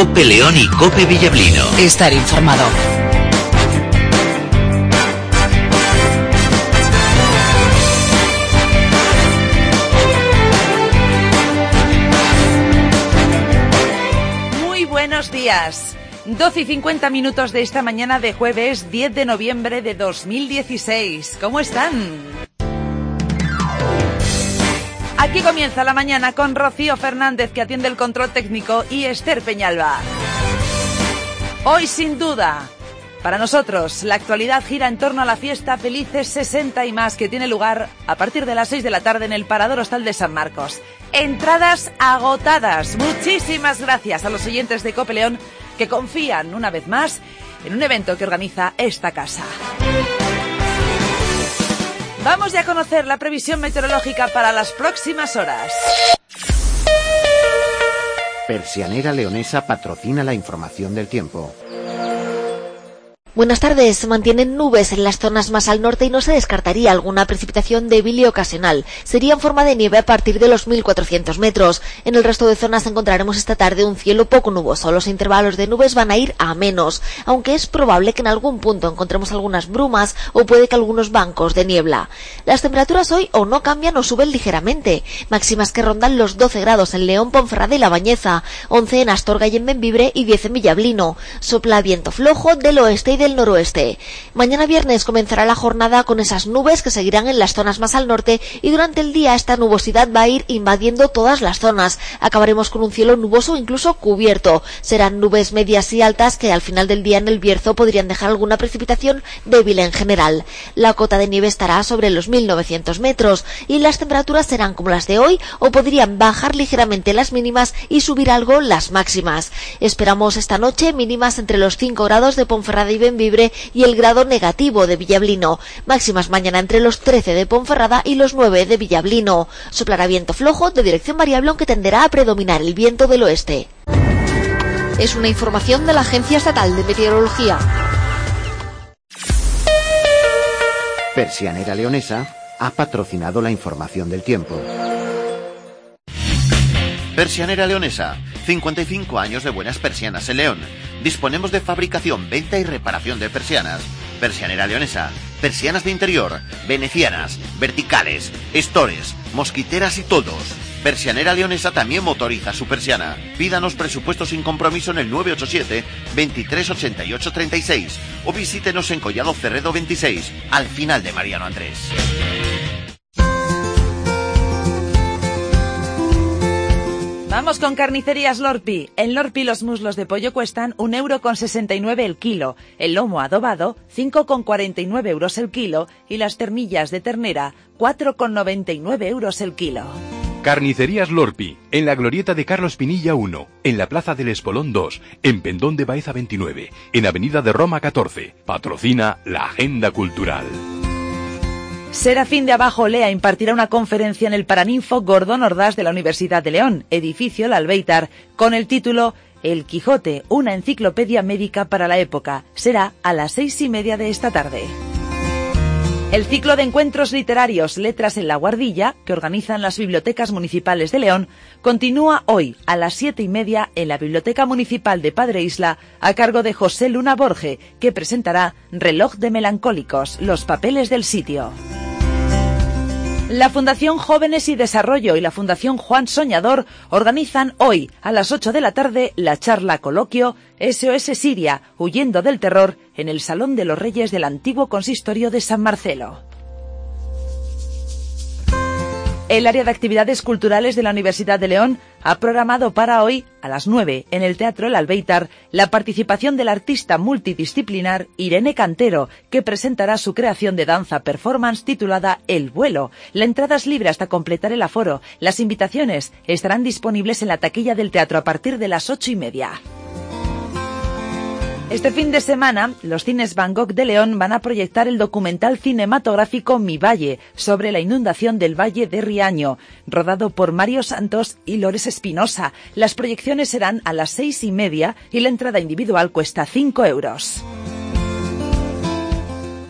Cope León y Cope Villablino. Estar informado. Muy buenos días. 12:50 de esta mañana de jueves 10 de noviembre de 2016. ¿Cómo están? Aquí comienza la mañana con Rocío Fernández, que atiende el control técnico, y Esther Peñalba. Hoy, sin duda, para nosotros, la actualidad gira en torno a la fiesta Felices 60 y más, que tiene lugar a partir de las 6 de la tarde en el Parador Hostal de San Marcos. Entradas agotadas. Muchísimas gracias a los oyentes de Cope León que confían una vez más en un evento que organiza esta casa. Vamos ya a conocer la previsión meteorológica para las próximas horas. Persianera Leonesa patrocina la información del tiempo. Buenas tardes. Se mantienen nubes en las zonas más al norte y no se descartaría alguna precipitación débil y ocasional. Sería en forma de nieve a partir de los 1.400 metros. En el resto de zonas encontraremos esta tarde un cielo poco nuboso. Los intervalos de nubes van a ir a menos, aunque es probable que en algún punto encontremos algunas brumas o puede que algunos bancos de niebla. Las temperaturas hoy o no cambian o suben ligeramente. Máximas que rondan los 12 grados en León, Ponferrada y La Bañeza, 11 en Astorga y en Bembibre y 10 en Villablino. Sopla viento flojo del oeste y del noroeste. Mañana viernes comenzará la jornada con esas nubes que seguirán en las zonas más al norte y durante el día esta nubosidad va a ir invadiendo todas las zonas. Acabaremos con un cielo nuboso, incluso cubierto. Serán nubes medias y altas que al final del día en el Bierzo podrían dejar alguna precipitación débil en general. La cota de nieve estará sobre los 1.900 metros y las temperaturas serán como las de hoy o podrían bajar ligeramente las mínimas y subir algo las máximas. Esperamos esta noche mínimas entre los 5 grados de Ponferrada y Bembibre y el grado negativo de Villablino. Máximas mañana entre los 13 de Ponferrada y los 9 de Villablino. Soplará viento flojo de dirección variable, aunque tenderá a predominar el viento del oeste. Es una información de la Agencia Estatal de Meteorología. Persianera Leonesa ha patrocinado la información del tiempo. Persianera Leonesa, 55 años de buenas persianas en León. Disponemos de fabricación, venta y reparación de persianas. Persianera Leonesa, persianas de interior, venecianas, verticales, estores, mosquiteras y toldos. Persianera Leonesa también motoriza su persiana. Pídanos presupuesto sin compromiso en el 987 23 88 36 o visítenos en Collado Cerredo 26, al final de Mariano Andrés. Vamos con Carnicerías Lorpi. En Lorpi los muslos de pollo cuestan 1,69 € el kilo, el lomo adobado 5,49 € el kilo y las ternillas de ternera 4,99 € el kilo. Carnicerías Lorpi, en la glorieta de Carlos Pinilla 1, en la Plaza del Espolón 2, en Pendón de Baeza 29, en Avenida de Roma 14. Patrocina la Agenda Cultural. Serafín de Abajo Lea impartirá una conferencia en el Paraninfo Gordón Ordaz de la Universidad de León, edificio El Albéitar, con el título El Quijote, una enciclopedia médica para la época. Será a las 6:30 de esta tarde. El ciclo de encuentros literarios Letras en la Guardilla, que organizan las bibliotecas municipales de León, continúa hoy a las 7:30 en la Biblioteca Municipal de Padre Isla, a cargo de José Luna Borge, que presentará Reloj de Melancólicos, los papeles del sitio. La Fundación Jóvenes y Desarrollo y la Fundación Juan Soñador organizan hoy a las 8 de la tarde la charla coloquio SOS Siria, huyendo del terror, en el Salón de los Reyes del antiguo consistorio de San Marcelo. El área de actividades culturales de la Universidad de León ha programado para hoy, a las 9, en el Teatro El Albéitar, la participación del artista multidisciplinar Irene Cantero, que presentará su creación de danza performance titulada El Vuelo. La entrada es libre hasta completar el aforo. Las invitaciones estarán disponibles en la taquilla del teatro a partir de las 8:30. Este fin de semana, los cines Van Gogh de León van a proyectar el documental cinematográfico Mi Valle, sobre la inundación del Valle de Riaño, rodado por Mario Santos y Lores Espinosa. Las proyecciones serán a las 6:30 y la entrada individual cuesta 5 €.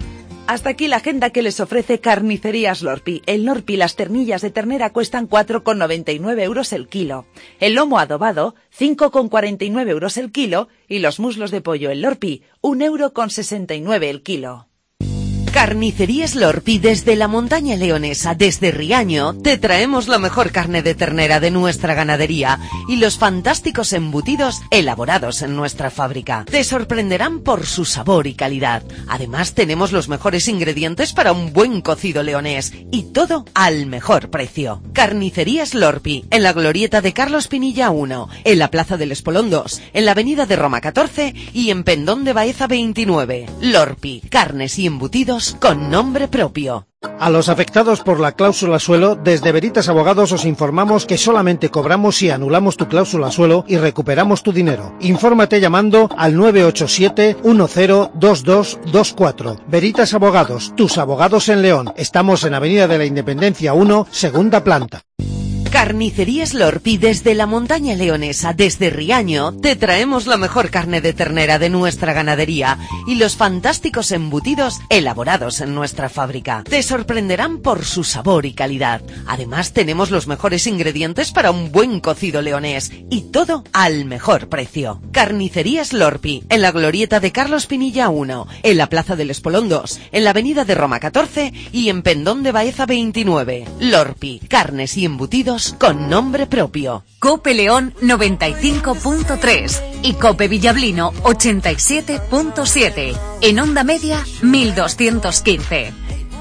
Hasta aquí la agenda que les ofrece Carnicerías Lorpi. El Lorpi y las ternillas de ternera cuestan 4,99 euros el kilo. El lomo adobado, 5,49 euros el kilo. Y los muslos de pollo el Lorpi, 1,69 € el kilo. Carnicerías Lorpi, desde la montaña leonesa, desde Riaño, te traemos la mejor carne de ternera de nuestra ganadería y los fantásticos embutidos elaborados en nuestra fábrica. Te sorprenderán por su sabor y calidad. Además, tenemos los mejores ingredientes para un buen cocido leonés y todo al mejor precio. Carnicerías Lorpi, en la glorieta de Carlos Pinilla 1, en la Plaza del Espolón 2, en la Avenida de Roma 14 y en Pendón de Baeza 29. Lorpi, carnes y embutidos con nombre propio. A los afectados por la cláusula suelo, desde Veritas Abogados os informamos que solamente cobramos si anulamos tu cláusula suelo y recuperamos tu dinero. Infórmate llamando al 987 102224. Veritas Abogados, tus abogados en León. Estamos en Avenida de la Independencia 1, segunda planta. Carnicerías Lorpi, desde la montaña leonesa, desde Riaño, te traemos la mejor carne de ternera de nuestra ganadería y los fantásticos embutidos elaborados en nuestra fábrica. Te sorprenderán por su sabor y calidad. Además, tenemos los mejores ingredientes para un buen cocido leonés y todo al mejor precio. Carnicerías Lorpi, en la glorieta de Carlos Pinilla 1, en la Plaza del Espolón 2, en la Avenida de Roma 14 y en Pendón de Baeza 29. Lorpi, carnes y embutidos con nombre propio. Cope León 95.3 y Cope Villablino 87.7. En onda media 1215.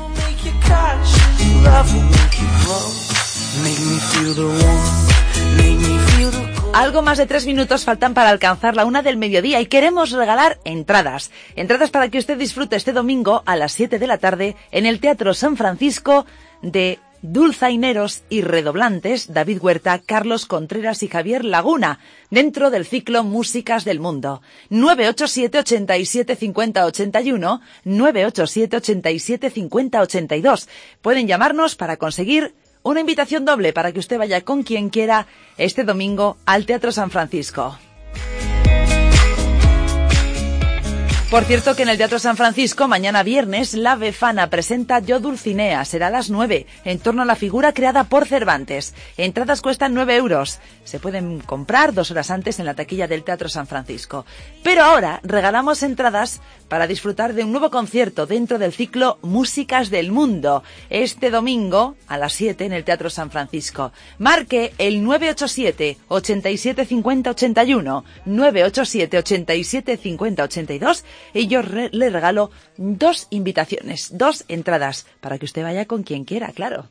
Algo más de 3 minutos faltan para alcanzar la 1 del mediodía y queremos regalar entradas. Entradas para que usted disfrute este domingo a las 7 de la tarde en el Teatro San Francisco de dulzaineros y redoblantes David Huerta, Carlos Contreras y Javier Laguna, dentro del ciclo Músicas del Mundo. 987 87 50 81, 987 87 50 82. Pueden llamarnos para conseguir una invitación doble para que usted vaya con quien quiera este domingo al Teatro San Francisco. Por cierto que en el Teatro San Francisco, mañana viernes, La Befana presenta Yo Dulcinea. Será a las 9, en torno a la figura creada por Cervantes. Entradas cuestan 9 euros. Se pueden comprar 2 horas antes en la taquilla del Teatro San Francisco. Pero ahora regalamos entradas para disfrutar de un nuevo concierto dentro del ciclo Músicas del Mundo. Este domingo, a las 7, en el Teatro San Francisco. Marque el 987 87 50 81, 987 87 50 82... y yo le regalo 2 invitaciones, 2 entradas, para que usted vaya con quien quiera, claro.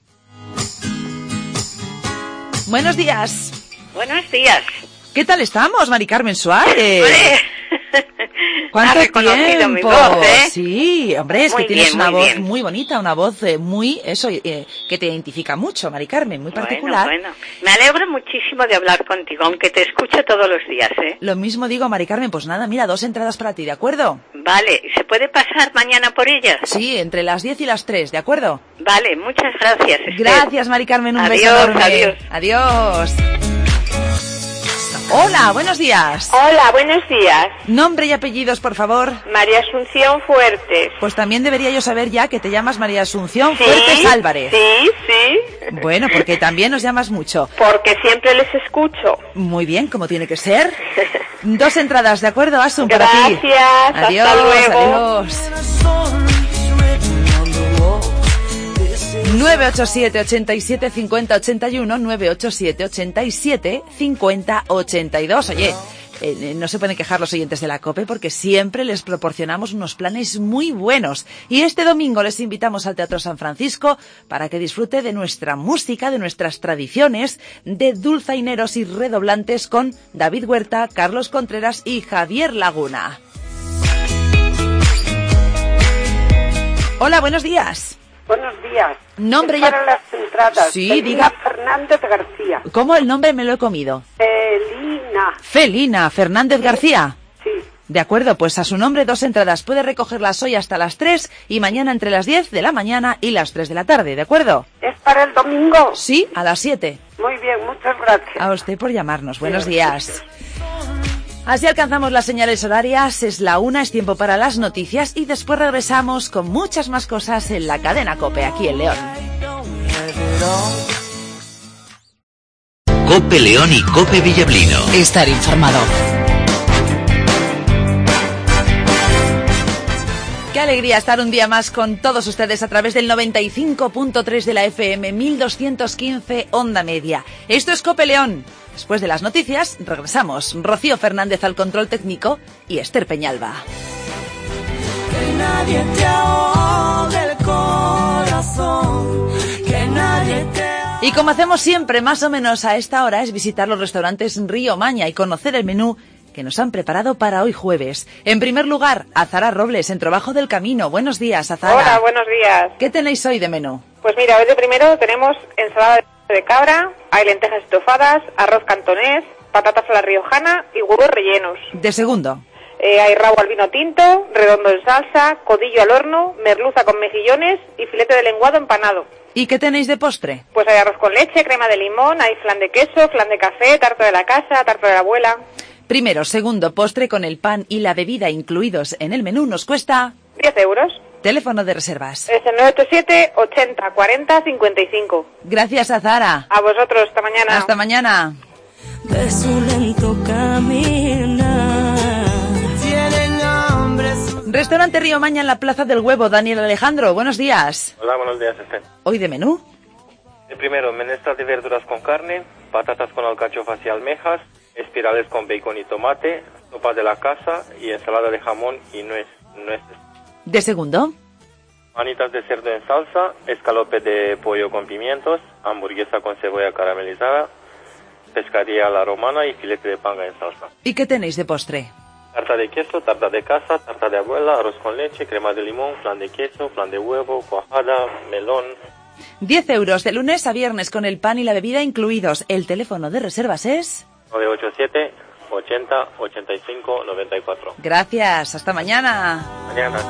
Buenos días. Buenos días. ¿Qué tal estamos, Mari Carmen Suárez? ¿Cuánto tiempo? Mi voz, ¿eh? Sí, hombre, es muy que tienes bien, una voz bien. muy bonita, una voz muy, que te identifica mucho, Mari Carmen, muy particular. Bueno, me alegro muchísimo de hablar contigo, aunque te escucho todos los días, ¿eh? Lo mismo digo, Mari Carmen, pues nada, mira, 2 entradas para ti, ¿de acuerdo? Vale, ¿se puede pasar mañana por ellas? Sí, entre las 10 y las 3, ¿de acuerdo? Vale, muchas gracias, Esther. Gracias, Mari Carmen, un Adiós, beso enorme. adiós. Adiós. Hola, buenos días. Hola, buenos días. Nombre y apellidos, por favor. María Asunción Fuertes. Pues también debería yo saber ya que te llamas María Asunción Sí, Fuertes Álvarez. Sí, sí. Bueno, porque también nos llamas mucho. Porque siempre les escucho. Muy bien, como tiene que ser. 2 entradas, ¿de acuerdo, Asun? Para ti. Gracias, Adiós, hasta luego. adiós. 987 87 50 81, 987 87 50 82. Oye, no se pueden quejar los oyentes de la COPE porque siempre les proporcionamos unos planes muy buenos. Y este domingo les invitamos al Teatro San Francisco para que disfrute de nuestra música, de nuestras tradiciones, de dulzaineros y redoblantes con David Huerta, Carlos Contreras y Javier Laguna. Hola, buenos días. Buenos días. Nombre es para y... las entradas. Sí, Felina diga. Fernández García. ¿Cómo el nombre me lo he comido? Felina Fernández García. Sí. De acuerdo, pues a su nombre 2 entradas. Puede recogerlas hoy hasta las 3 y mañana entre las 10 de la mañana y las 3 de la tarde, ¿de acuerdo? ¿Es para el domingo? Sí, a las 7. Muy bien, muchas gracias. A usted por llamarnos. Buenos días. Así alcanzamos las señales horarias, es la 1, es tiempo para las noticias y después regresamos con muchas más cosas en la cadena COPE, aquí en León. COPE León y COPE Villablino. Estar informado. Qué alegría estar un día más con todos ustedes a través del 95.3 de la FM, 1215 Onda Media. Esto es COPE León. Después de las noticias, regresamos. Rocío Fernández al control técnico y Esther Peñalba. Que nadie te ahogue el corazón, que nadie te... Y como hacemos siempre, más o menos a esta hora, es visitar los restaurantes Río Maña y conocer el menú que nos han preparado para hoy jueves. En primer lugar, Azahara Robles, en Trabajo del Camino. Buenos días, Azahara. Hola, buenos días. ¿Qué tenéis hoy de menú? Pues mira, hoy de primero tenemos ensalada de cabra, hay lentejas estofadas, arroz cantonés, patatas a la riojana y huevos rellenos. De segundo. Hay rabo al vino tinto, redondo en salsa, codillo al horno, merluza con mejillones y filete de lenguado empanado. ¿Y qué tenéis de postre? Pues hay arroz con leche, crema de limón, hay flan de queso, flan de café, tarta de la casa, tarta de la abuela. Primero, segundo, postre con el pan y la bebida incluidos en el menú nos cuesta... 10 euros. Teléfono de reservas. Es el 987 80 40 55. Gracias, Azahara. A vosotros, hasta mañana. Hasta mañana. De su lento caminar. Tienen hambre. Restaurante Río Maña en la Plaza del Huevo. Daniel Alejandro, buenos días. Hola, buenos días, Esther. ¿Hoy de menú? El primero, menestra de verduras con carne, patatas con alcachofas y almejas, espirales con bacon y tomate, sopa de la casa y ensalada de jamón y nueces. De segundo. Manitas de cerdo en salsa, escalope de pollo con pimientos, hamburguesa con cebolla caramelizada, pescadilla a la romana y filete de panga en salsa. ¿Y qué tenéis de postre? Tarta de queso, tarta de casa, tarta de abuela, arroz con leche, crema de limón, flan de queso, flan de huevo, cuajada, melón. 10 euros de lunes a viernes con el pan y la bebida incluidos. El teléfono de reservas es... 987 80 85 94. Gracias, hasta mañana. Mañana.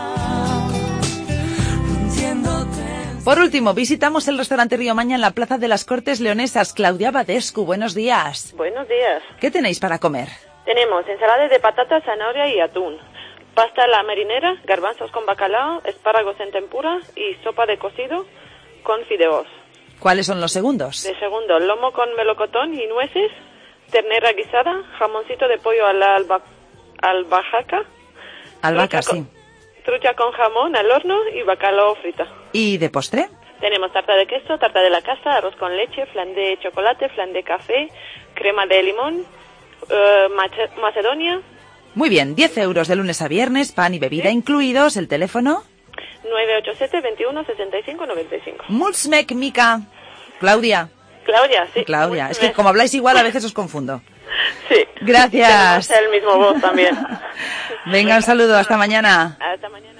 Por último, visitamos el restaurante Río Maña en la Plaza de las Cortes Leonesas. Claudia Badescu, buenos días. Buenos días. ¿Qué tenéis para comer? Tenemos ensalada de patata, zanahoria y atún, pasta a la marinera, garbanzos con bacalao, espárragos en tempura y sopa de cocido con fideos. ¿Cuáles son los segundos? De segundo, lomo con melocotón y nueces, ternera guisada, jamoncito de pollo a la albahaca. Albahaca, sí. Trucha con jamón al horno y bacalao frito. ¿Y de postre? Tenemos tarta de queso, tarta de la casa, arroz con leche, flan de chocolate, flan de café, crema de limón, macedonia. Muy bien, 10 euros de lunes a viernes, pan y bebida incluidos. ¿El teléfono? 987 21 65 95. Mulțumesc, Mica. Claudia. Claudia, sí. Claudia, es que como habláis igual a veces os confundo. Sí. Gracias. Tenemos el mismo voz también. Venga, un saludo, hasta mañana. Hasta mañana.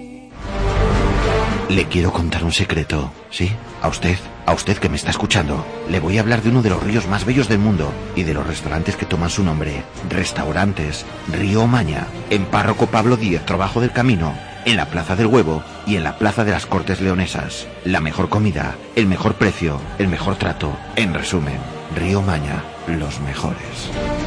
Le quiero contar un secreto, ¿sí? A usted que me está escuchando. Le voy a hablar de uno de los ríos más bellos del mundo y de los restaurantes que toman su nombre. Restaurantes Río Maña, en Párroco Pablo Díez, Trabajo del Camino, en la Plaza del Huevo y en la Plaza de las Cortes Leonesas. La mejor comida, el mejor precio, el mejor trato. En resumen, Río Maña, los mejores.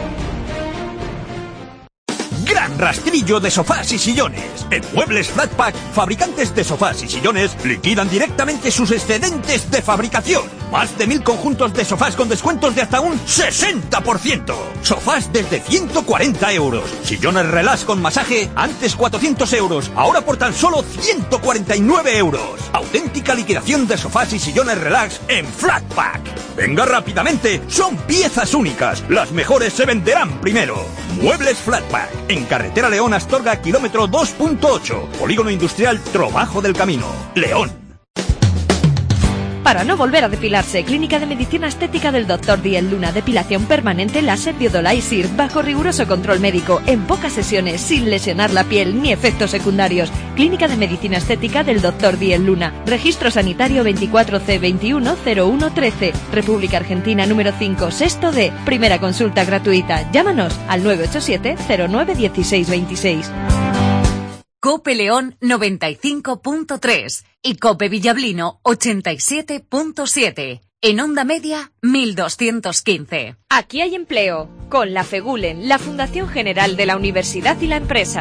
Gran rastrillo de sofás y sillones. En Muebles Flatpack, fabricantes de sofás y sillones liquidan directamente sus excedentes de fabricación. Más de 1000 conjuntos de sofás con descuentos de hasta un 60%. Sofás desde 140 euros. Sillones relax con masaje, antes 400 euros, ahora por tan solo 149 euros. Auténtica liquidación de sofás y sillones relax en Flatpack. Venga rápidamente, son piezas únicas. Las mejores se venderán primero. Muebles Flatpack, en Carretera León Astorga, kilómetro 2.8, Polígono Industrial Trabajo del Camino, León. Para no volver a depilarse, Clínica de Medicina Estética del Dr. Diel Luna, depilación permanente láser Biodolaisir, bajo riguroso control médico, en pocas sesiones, sin lesionar la piel ni efectos secundarios. Clínica de Medicina Estética del Dr. Diel Luna, registro sanitario 24C210113, República Argentina número 5, sexto D, primera consulta gratuita. Llámanos al 987 09 16 26. COPE León 95.3 y COPE Villablino 87.7. En Onda Media, 1215. Aquí hay empleo, con la FEGULEN, la Fundación General de la Universidad y la Empresa.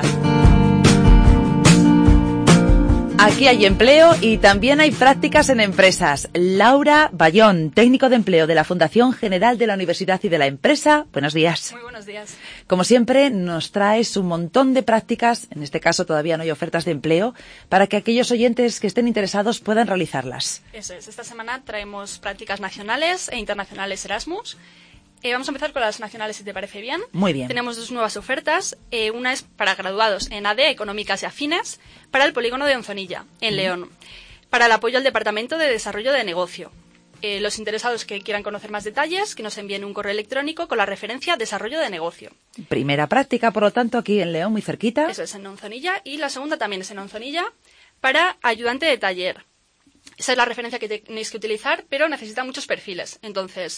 Aquí hay empleo y también hay prácticas en empresas. Laura Bayón, técnico de empleo de la Fundación General de la Universidad y de la Empresa. Buenos días. Muy buenos días. Como siempre, nos traes un montón de prácticas, en este caso todavía no hay ofertas de empleo, para que aquellos oyentes que estén interesados puedan realizarlas. Eso es. Esta semana traemos prácticas nacionales e internacionales Erasmus. Vamos a empezar con las nacionales, si te parece bien. Muy bien. Tenemos dos nuevas ofertas. Una es para graduados en AD, Económicas y Afines, para el polígono de Onzonilla, en León, para el apoyo al Departamento de Desarrollo de Negocio. Los interesados que quieran conocer más detalles, que nos envíen un correo electrónico con la referencia Desarrollo de Negocio. Primera práctica, por lo tanto, aquí en León, muy cerquita. Eso es, en Onzonilla. Y la segunda también es en Onzonilla, para ayudante de taller. Esa es la referencia que tenéis que utilizar, pero necesita muchos perfiles. Entonces,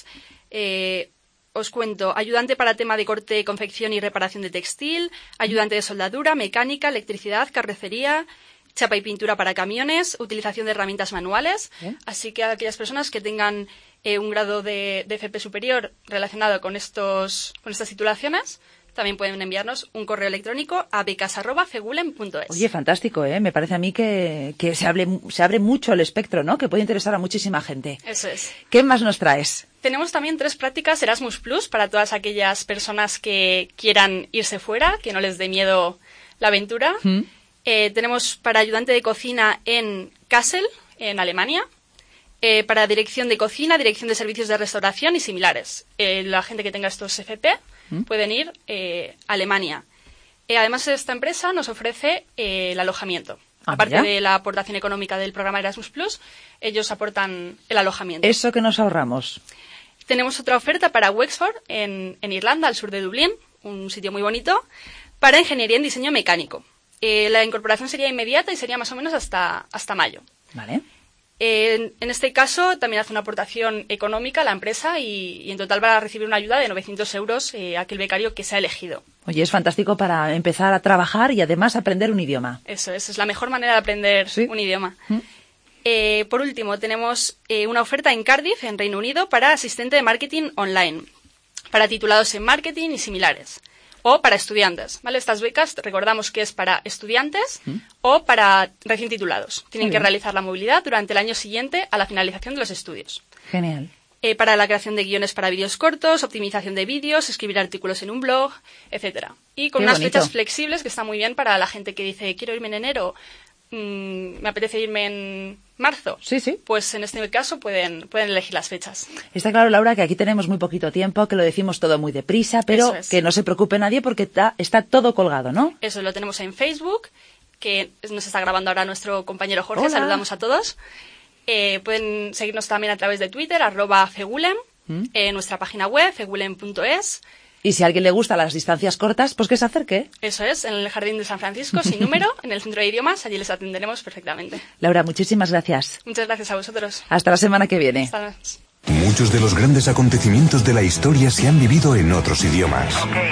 os cuento, ayudante para tema de corte, confección y reparación de textil, ayudante de soldadura, mecánica, electricidad, carrocería, chapa y pintura para camiones, utilización de herramientas manuales. Así que a aquellas personas que tengan un grado de FP superior relacionado con estas titulaciones, también pueden enviarnos un correo electrónico a becas@fegulen.es. Oye, fantástico, ¿eh? Me parece a mí que se abre mucho el espectro, ¿no? Que puede interesar a muchísima gente. Eso es. ¿Qué más nos traes? Tenemos también 3 prácticas Erasmus Plus para todas aquellas personas que quieran irse fuera, que no les dé miedo la aventura. Tenemos para ayudante de cocina en Kassel, en Alemania. Para dirección de cocina, dirección de servicios de restauración y similares. La gente que tenga estos FP pueden ir a Alemania. Además, esta empresa nos ofrece el alojamiento. Aparte de la aportación económica del programa Erasmus Plus, ellos aportan el alojamiento. ¿Eso que nos ahorramos? Tenemos otra oferta para Wexford, en Irlanda, al sur de Dublín, un sitio muy bonito, para ingeniería en diseño mecánico. La incorporación sería inmediata y sería más o menos hasta mayo. Vale. En este caso, también hace una aportación económica a la empresa y en total va a recibir una ayuda de 900 euros aquel becario que se ha elegido. Oye, es fantástico para empezar a trabajar y además aprender un idioma. Eso es la mejor manera de aprender un idioma. Por último, tenemos una oferta en Cardiff, en Reino Unido, para asistente de marketing online, para titulados en marketing y similares. O para estudiantes, ¿vale? Estas becas, recordamos que es para estudiantes o para recién titulados. Tienen que realizar la movilidad durante el año siguiente a la finalización de los estudios. Genial. Para la creación de guiones para vídeos cortos, optimización de vídeos, escribir artículos en un blog, etcétera. Y con unas fechas flexibles que está muy bien para la gente que dice, quiero irme en enero, me apetece irme en marzo. Sí. Pues en este caso pueden elegir las fechas. Está claro, Laura, que aquí tenemos muy poquito tiempo, que lo decimos todo muy deprisa, pero que no se preocupe nadie porque está todo colgado, ¿no? Eso, lo tenemos en Facebook, que nos está grabando ahora nuestro compañero Jorge. Hola. Saludamos a todos. Pueden seguirnos también a través de Twitter, @fegulen, nuestra página web, fegulen.es. Y si a alguien le gustan las distancias cortas, pues que se acerque. Eso es, en el Jardín de San Francisco, sin número, en el Centro de Idiomas, allí les atenderemos perfectamente. Laura, muchísimas gracias. Muchas gracias a vosotros. Hasta la semana que viene. Hasta luego. Muchos de los grandes acontecimientos de la historia se han vivido en otros idiomas.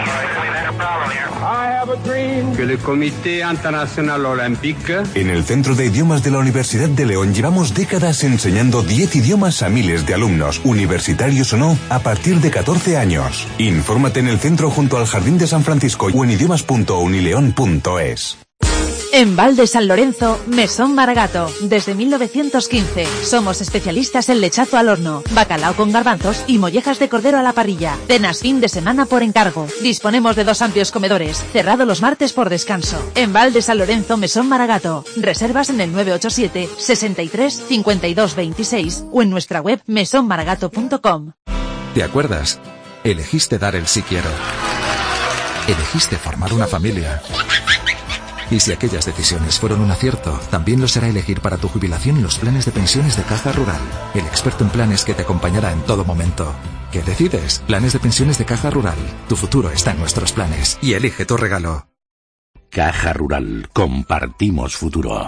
Que el Comité Internacional Olympique. En el Centro de Idiomas de la Universidad de León llevamos décadas enseñando 10 idiomas a miles de alumnos, universitarios o no, a partir de 14 años. Infórmate en el centro junto al Jardín de San Francisco o en idiomas.unileon.es. En Val de San Lorenzo, Mesón Maragato. Desde 1915. Somos especialistas en lechazo al horno, bacalao con garbanzos y mollejas de cordero a la parrilla. Cenas fin de semana por encargo. Disponemos de 2 amplios comedores, cerrado los martes por descanso. En Val de San Lorenzo, Mesón Maragato. Reservas en el 987 63 52 26 o en nuestra web mesonmaragato.com. ¿Te acuerdas? Elegiste dar el sí quiero. Elegiste formar una familia. Y si aquellas decisiones fueron un acierto, también lo será elegir para tu jubilación los planes de pensiones de Caja Rural, el experto en planes que te acompañará en todo momento. ¿Qué decides? Planes de pensiones de Caja Rural. Tu futuro está en nuestros planes y elige tu regalo. Caja Rural. Compartimos futuro.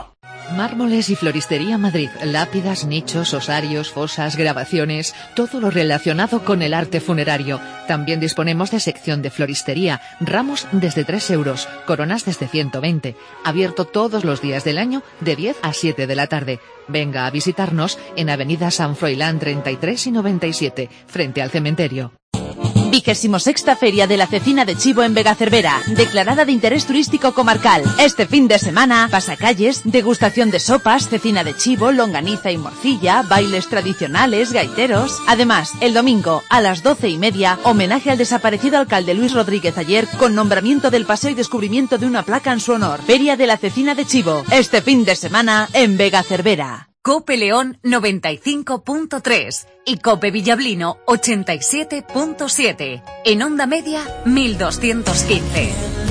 Mármoles y Floristería Madrid, lápidas, nichos, osarios, fosas, grabaciones, todo lo relacionado con el arte funerario. También disponemos de sección de floristería, ramos desde 3 euros, coronas desde 120. Abierto todos los días del año de 10 a 7 de la tarde. Venga a visitarnos en Avenida San Froilán 33 y 97, frente al cementerio. 26ª Feria de la Cecina de Chivo en Vegacervera, declarada de interés turístico comarcal. Este fin de semana, pasacalles, degustación de sopas, cecina de chivo, longaniza y morcilla, bailes tradicionales, gaiteros. Además, el domingo, a las 12:30, homenaje al desaparecido alcalde Luis Rodríguez Ayer, con nombramiento del paseo y descubrimiento de una placa en su honor. Feria de la Cecina de Chivo, este fin de semana en Vegacervera. Cope León 95.3 y Cope Villablino 87.7. En onda media 1215.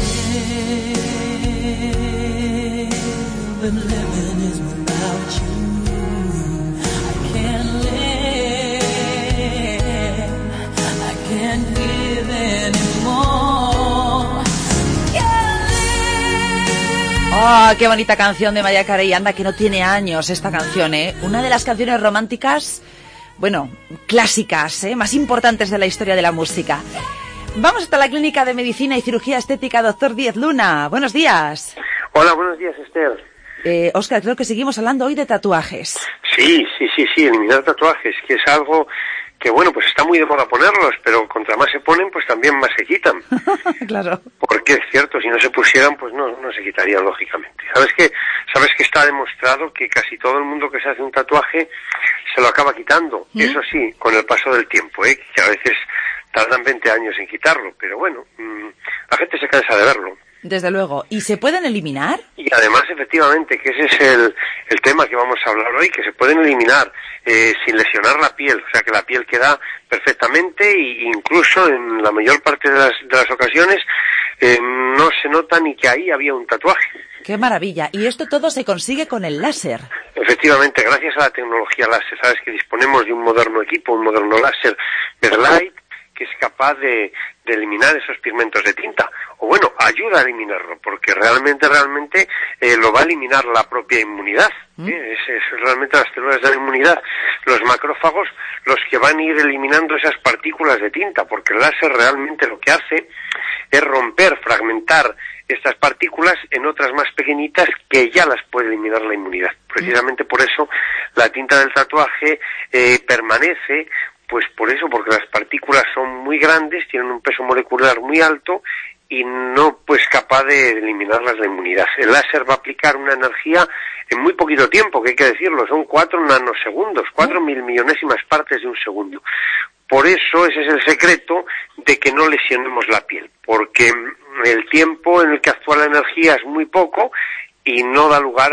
¡Oh, qué bonita canción de Mariah Carey! Anda, que no tiene años esta canción, ¿eh? Una de las canciones románticas, bueno, clásicas, más importantes de la historia de la música. Vamos hasta la Clínica de Medicina y Cirugía Estética, Dr. Díez Luna. Buenos días. Hola, buenos días, Esther. Óscar, creo que seguimos hablando hoy de tatuajes. Sí, eliminar tatuajes, que es algo que, bueno, pues está muy de moda ponerlos, pero contra más se ponen, pues también más se quitan. Claro. Porque es cierto, si no se pusieran, pues no se quitarían, lógicamente. ¿Sabes que está demostrado que casi todo el mundo que se hace un tatuaje se lo acaba quitando? ¿Mm? Eso sí, con el paso del tiempo, que a veces tardan 20 años en quitarlo, pero bueno, la gente se cansa de verlo. Desde luego. ¿Y se pueden eliminar? Y además, efectivamente, que ese es el tema que vamos a hablar hoy, que se pueden eliminar sin lesionar la piel, o sea que la piel queda perfectamente e incluso en la mayor parte de las ocasiones no se nota ni que ahí había un tatuaje. ¡Qué maravilla! Y esto todo se consigue con el láser. Efectivamente, gracias a la tecnología láser. Sabes que disponemos de un moderno equipo, un moderno láser Verlight, que es capaz de eliminar esos pigmentos de tinta. O bueno, ayuda a eliminarlo, porque realmente lo va a eliminar la propia inmunidad. Es realmente las células de la inmunidad, los macrófagos, los que van a ir eliminando esas partículas de tinta, porque el láser realmente lo que hace es romper, fragmentar estas partículas en otras más pequeñitas que ya las puede eliminar la inmunidad. Precisamente por eso la tinta del tatuaje permanece. Pues por eso, porque las partículas son muy grandes, tienen un peso molecular muy alto y no pues capaz de eliminarlas la inmunidad. El láser va a aplicar una energía en muy poquito tiempo, que hay que decirlo, son 4 nanosegundos, 4 millonésimas partes de un segundo. Por eso ese es el secreto de que no lesionemos la piel, porque el tiempo en el que actúa la energía es muy poco y no da lugar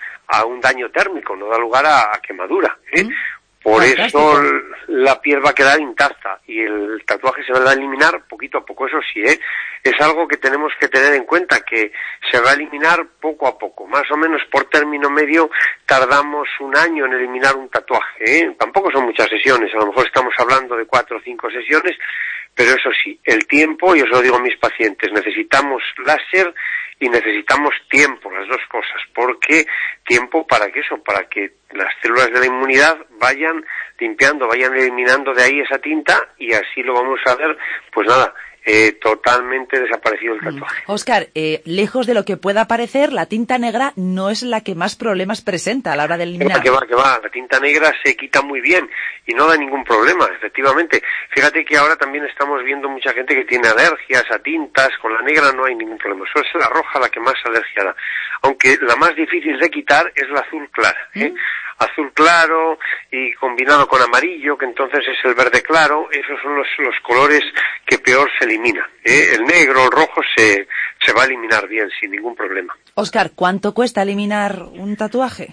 a un daño térmico, no da lugar a quemadura, Por eso la piel va a quedar intacta y el tatuaje se va a eliminar poquito a poco. Eso sí, es algo que tenemos que tener en cuenta, que se va a eliminar poco a poco. Más o menos por término medio tardamos 1 año en eliminar un tatuaje. Tampoco son muchas sesiones, a lo mejor estamos hablando de 4 o 5 sesiones, pero eso sí, el tiempo, yo se lo digo a mis pacientes, necesitamos láser y necesitamos tiempo, las dos cosas. ¿Por qué tiempo? Para que las células de la inmunidad vayan limpiando, vayan eliminando de ahí esa tinta y así lo vamos a ver, pues nada, totalmente desaparecido el tatuaje. Óscar, lejos de lo que pueda parecer, la tinta negra no es la que más problemas presenta a la hora de eliminar. Que va, la tinta negra se quita muy bien y no da ningún problema, efectivamente. Fíjate que ahora también estamos viendo mucha gente que tiene alergias a tintas, con la negra no hay ningún problema, solo es la roja la que más alergia da, aunque la más difícil de quitar es la azul clara, azul claro y combinado con amarillo, que entonces es el verde claro, esos son los colores que peor se eliminan. El negro, el rojo se va a eliminar bien, sin ningún problema. Óscar, ¿cuánto cuesta eliminar un tatuaje?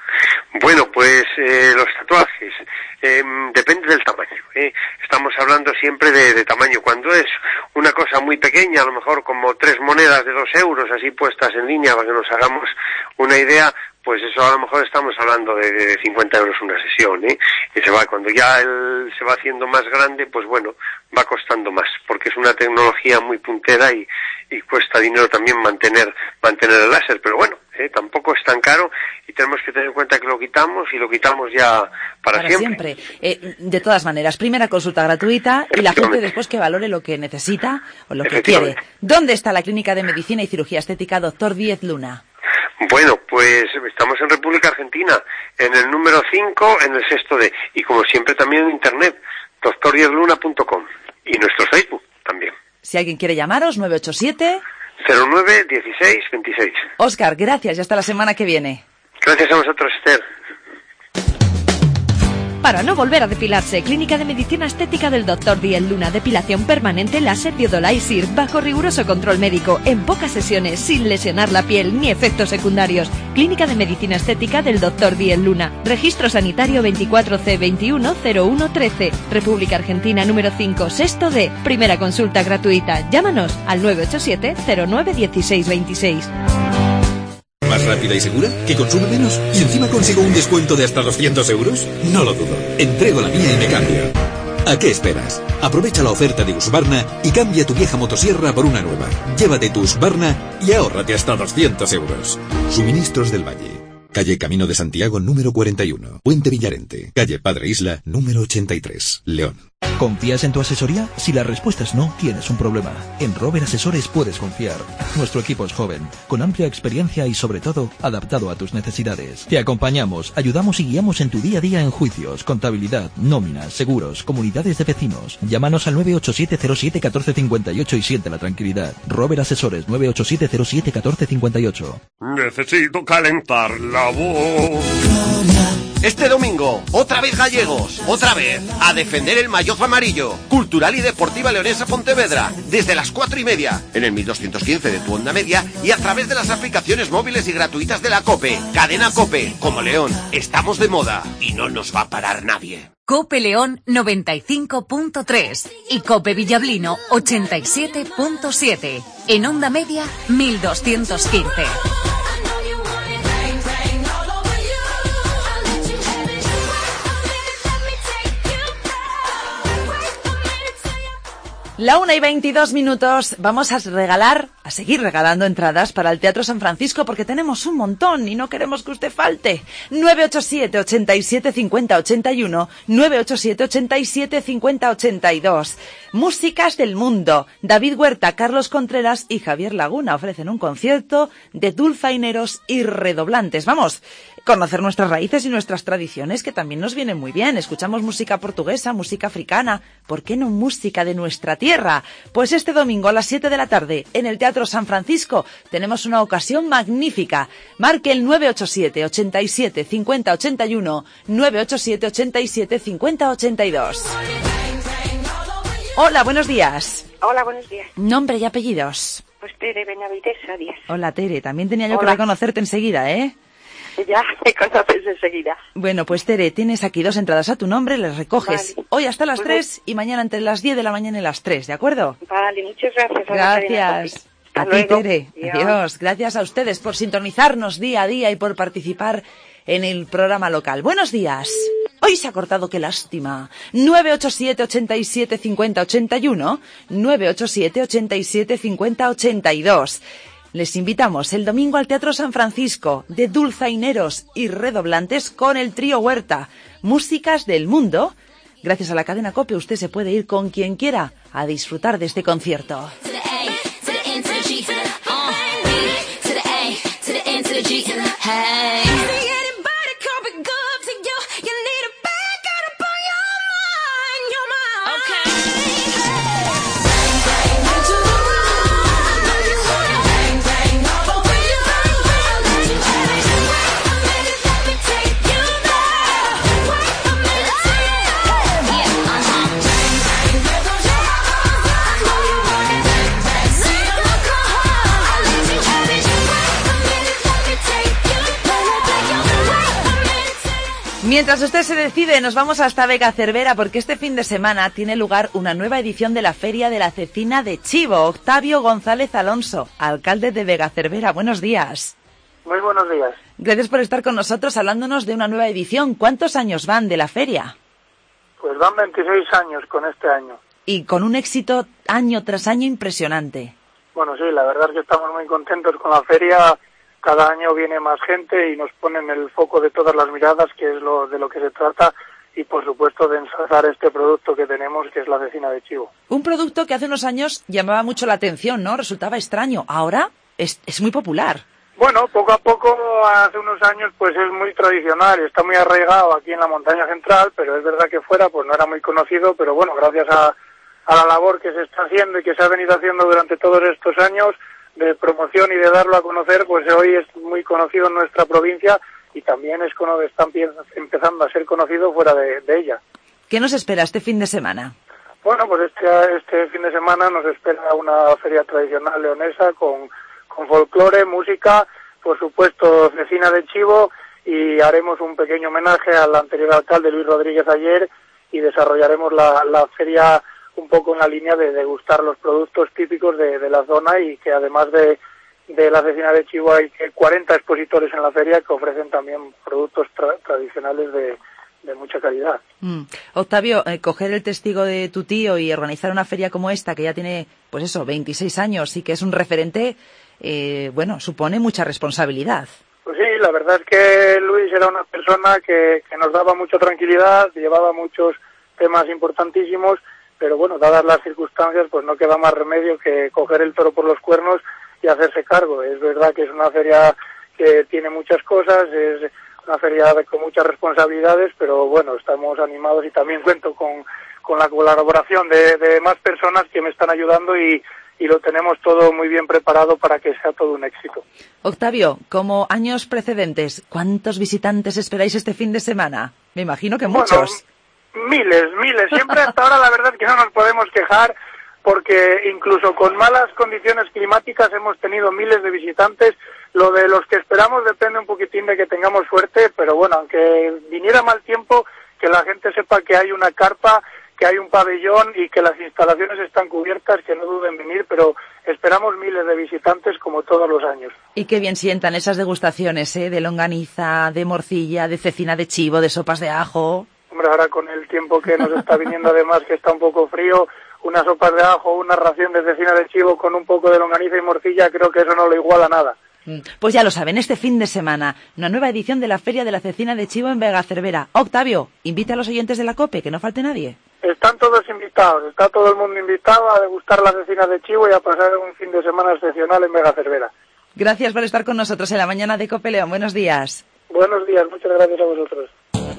Bueno, pues los tatuajes depende del tamaño. Estamos hablando siempre de tamaño. Cuando es una cosa muy pequeña, a lo mejor como 3 monedas de 2 euros, así puestas en línea para que nos hagamos una idea, pues eso a lo mejor estamos hablando de 50 euros una sesión, y cuando ya se va haciendo más grande, pues bueno, va costando más, porque es una tecnología muy puntera y cuesta dinero también mantener el láser, pero bueno, tampoco es tan caro y tenemos que tener en cuenta que lo quitamos y lo quitamos ya para siempre. De todas maneras, primera consulta gratuita y la gente después que valore lo que necesita o lo que quiere. ¿Dónde está la Clínica de Medicina y Cirugía Estética Dr. Díez Luna? Bueno, pues estamos en República Argentina, en el número 5, en el 6D, y como siempre también en internet, drdiezluna.com, y nuestro Facebook también. Si alguien quiere llamaros, 987... 09 16 26. Óscar, gracias y hasta la semana que viene. Gracias a vosotros, Esther. Para no volver a depilarse, Clínica de Medicina Estética del Dr. Díez Luna, depilación permanente láser Biodolaisir, bajo riguroso control médico, en pocas sesiones, sin lesionar la piel ni efectos secundarios. Clínica de Medicina Estética del Dr. Díez Luna, registro sanitario 24C210113, República Argentina número 5, 6D, primera consulta gratuita. Llámanos al 987 09 16 26. ¿Más rápida y segura? ¿Que consume menos? ¿Y encima consigo un descuento de hasta 200 euros? No lo dudo. Entrego la mía y me cambio. ¿A qué esperas? Aprovecha la oferta de Husqvarna y cambia tu vieja motosierra por una nueva. Llévate tu Husqvarna y ahórrate hasta 200 euros. Suministros del Valle. Calle Camino de Santiago número 41. Puente Villarente. Calle Padre Isla número 83. León. ¿Confías en tu asesoría? Si la respuesta es no, tienes un problema. En Rober Asesores puedes confiar. Nuestro equipo es joven, con amplia experiencia y sobre todo, adaptado a tus necesidades. Te acompañamos, ayudamos y guiamos en tu día a día en juicios, contabilidad, nóminas, seguros, comunidades de vecinos. Llámanos al 987071458 y siente la tranquilidad. Rober Asesores 987071458. Necesito calentar la voz. Este domingo, otra vez gallegos, otra vez, a defender el maillot amarillo. Cultural y Deportiva Leonesa Pontevedra, desde las 4:30, en el 1215 de tu onda media y a través de las aplicaciones móviles y gratuitas de la COPE. Cadena COPE, como León, estamos de moda y no nos va a parar nadie. COPE León 95.3 y COPE Villablino 87.7. En onda media, 1215. La 1:22, vamos a seguir regalando entradas para el Teatro San Francisco porque tenemos un montón y no queremos que usted falte. 987 87 50 81, 987 87 50 82. Músicas del mundo. David Huerta, Carlos Contreras y Javier Laguna ofrecen un concierto de dulzaineros y redoblantes. Vamos, conocer nuestras raíces y nuestras tradiciones, que también nos vienen muy bien. Escuchamos música portuguesa, música africana, ¿por qué no música de nuestra tierra? Pues este domingo a las 7 de la tarde, en el Teatro San Francisco, tenemos una ocasión magnífica. Marque el 987 87 50 81, 987 87 50 82. Hola, buenos días. Hola, buenos días. Nombre y apellidos. Pues Tere Benavidesa Díaz. Hola, Tere. También tenía yo que reconocerte enseguida, ¿eh? Ya me conoces enseguida. Bueno, pues Tere, tienes aquí 2 entradas a tu nombre, las recoges hoy hasta las 3 y mañana entre las 10 de la mañana y las 3, ¿de acuerdo? Vale, muchas gracias. Gracias. A ti, Tere. Adiós. Gracias a ustedes por sintonizarnos día a día y por participar en el programa local. Buenos días. Hoy se ha cortado, qué lástima. 987 87 50 81, 987 87 50 82. Les invitamos el domingo al Teatro San Francisco de dulzaineros y redoblantes con el trío Huerta. Músicas del mundo. Gracias a la cadena COPE usted se puede ir con quien quiera a disfrutar de este concierto. Mientras usted se decide, nos vamos hasta Vega Cervera porque este fin de semana tiene lugar una nueva edición de la Feria de la Cecina de Chivo. Octavio González Alonso, alcalde de Vega Cervera, buenos días. Muy buenos días. Gracias por estar con nosotros hablándonos de una nueva edición. ¿Cuántos años van de la feria? Pues van 26 años con este año. Y con un éxito año tras año impresionante. Bueno, sí, la verdad es que estamos muy contentos con la feria cada año viene más gente y nos pone en el foco de todas las miradas, que es de lo que se trata, y por supuesto de ensalzar este producto que tenemos, que es la cecina de chivo. Un producto que hace unos años llamaba mucho la atención, ¿no? Resultaba extraño. Ahora es muy popular. Bueno, poco a poco, hace unos años, pues es muy tradicional, está muy arraigado aquí en la montaña central, pero es verdad que fuera pues no era muy conocido, pero bueno, gracias a la labor que se está haciendo y que se ha venido haciendo durante todos estos años de promoción y de darlo a conocer, pues hoy es muy conocido en nuestra provincia y también está empezando a ser conocido fuera de ella. ¿Qué nos espera este fin de semana? Bueno, pues este fin de semana nos espera una feria tradicional leonesa con folclore, música, por supuesto cecina de chivo, y haremos un pequeño homenaje al anterior alcalde Luis Rodríguez Ayer y desarrollaremos la feria un poco en la línea de degustar los productos típicos de la zona, y que además de la cecina de chivo hay 40 expositores en la feria que ofrecen también productos tradicionales de mucha calidad. Octavio, coger el testigo de tu tío y organizar una feria como esta, que ya tiene, pues eso, 26 años y que es un referente, supone mucha responsabilidad. Pues sí, la verdad es que Luis era una persona que nos daba mucha tranquilidad, llevaba muchos temas importantísimos, pero bueno, dadas las circunstancias, pues no queda más remedio que coger el toro por los cuernos y hacerse cargo. Es verdad que es una feria que tiene muchas cosas, es una feria con muchas responsabilidades, pero bueno, estamos animados y también cuento con la colaboración de más personas que me están ayudando y lo tenemos todo muy bien preparado para que sea todo un éxito. Octavio, como años precedentes, ¿cuántos visitantes esperáis este fin de semana? Me imagino que muchos. Miles. Siempre hasta ahora la verdad es que no nos podemos quejar, porque incluso con malas condiciones climáticas hemos tenido miles de visitantes. Lo de los que esperamos depende un poquitín de que tengamos suerte, pero bueno, aunque viniera mal tiempo, que la gente sepa que hay una carpa, que hay un pabellón y que las instalaciones están cubiertas, que no duden en venir, pero esperamos miles de visitantes como todos los años. Y qué bien sientan esas degustaciones, de longaniza, de morcilla, de cecina de chivo, de sopas de ajo. Hombre, ahora con el tiempo que nos está viniendo, además que está un poco frío, unas sopas de ajo, una ración de cecina de chivo con un poco de longaniza y morcilla, creo que eso no lo iguala nada. Pues ya lo saben, este fin de semana, una nueva edición de la Feria de la Cecina de Chivo en Vega Cervera. Octavio, invita a los oyentes de la COPE, que no falte nadie. Están todos invitados, está todo el mundo invitado a degustar la cecina de chivo y a pasar un fin de semana excepcional en Vega Cervera. Gracias por estar con nosotros en la mañana de COPE León. Buenos días. Buenos días, muchas gracias a vosotros.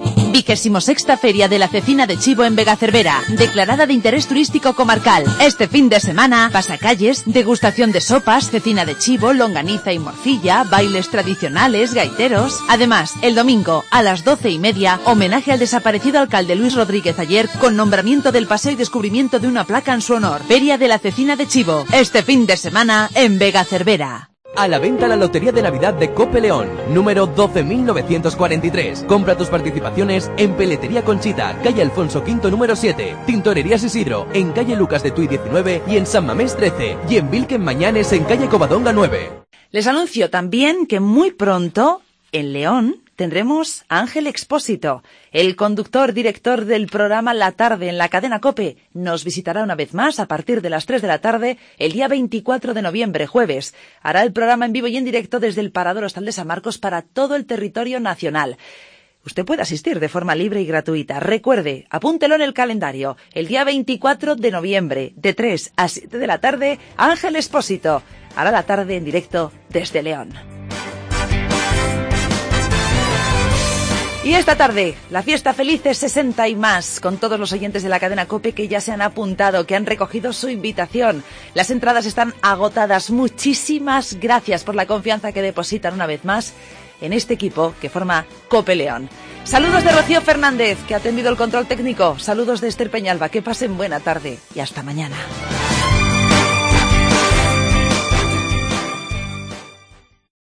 26ª Feria de la Cecina de Chivo en Vega Cervera, declarada de interés turístico comarcal. Este fin de semana, pasacalles, degustación de sopas, cecina de chivo, longaniza y morcilla, bailes tradicionales, gaiteros. Además, el domingo, a las 12:30, homenaje al desaparecido alcalde Luis Rodríguez Ayer, con nombramiento del paseo y descubrimiento de una placa en su honor. Feria de la Cecina de Chivo, este fin de semana en Vega Cervera. A la venta la Lotería de Navidad de Cope León, número 12.943. Compra tus participaciones en Peletería Conchita, calle Alfonso V número 7, Tintorerías Isidro, en calle Lucas de Tuy 19 y en San Mamés 13, y en Vilquen Mañanes en calle Covadonga 9. Les anuncio también que muy pronto, en León, tendremos a Ángel Expósito, el conductor, director del programa La Tarde en la cadena COPE. Nos visitará una vez más a partir de las 3 de la tarde el día 24 de noviembre, jueves. Hará el programa en vivo y en directo desde el Parador Hostal de San Marcos para todo el territorio nacional. Usted puede asistir de forma libre y gratuita. Recuerde, apúntelo en el calendario. El día 24 de noviembre, de 3 a 7 de la tarde, Ángel Expósito hará La Tarde en directo desde León. Y esta tarde, la fiesta Felices 60 y más, con todos los oyentes de la cadena COPE que ya se han apuntado, que han recogido su invitación. Las entradas están agotadas. Muchísimas gracias por la confianza que depositan una vez más en este equipo que forma COPE León. Saludos de Rocío Fernández, que ha atendido el control técnico. Saludos de Esther Peñalba. Que pasen buena tarde y hasta mañana.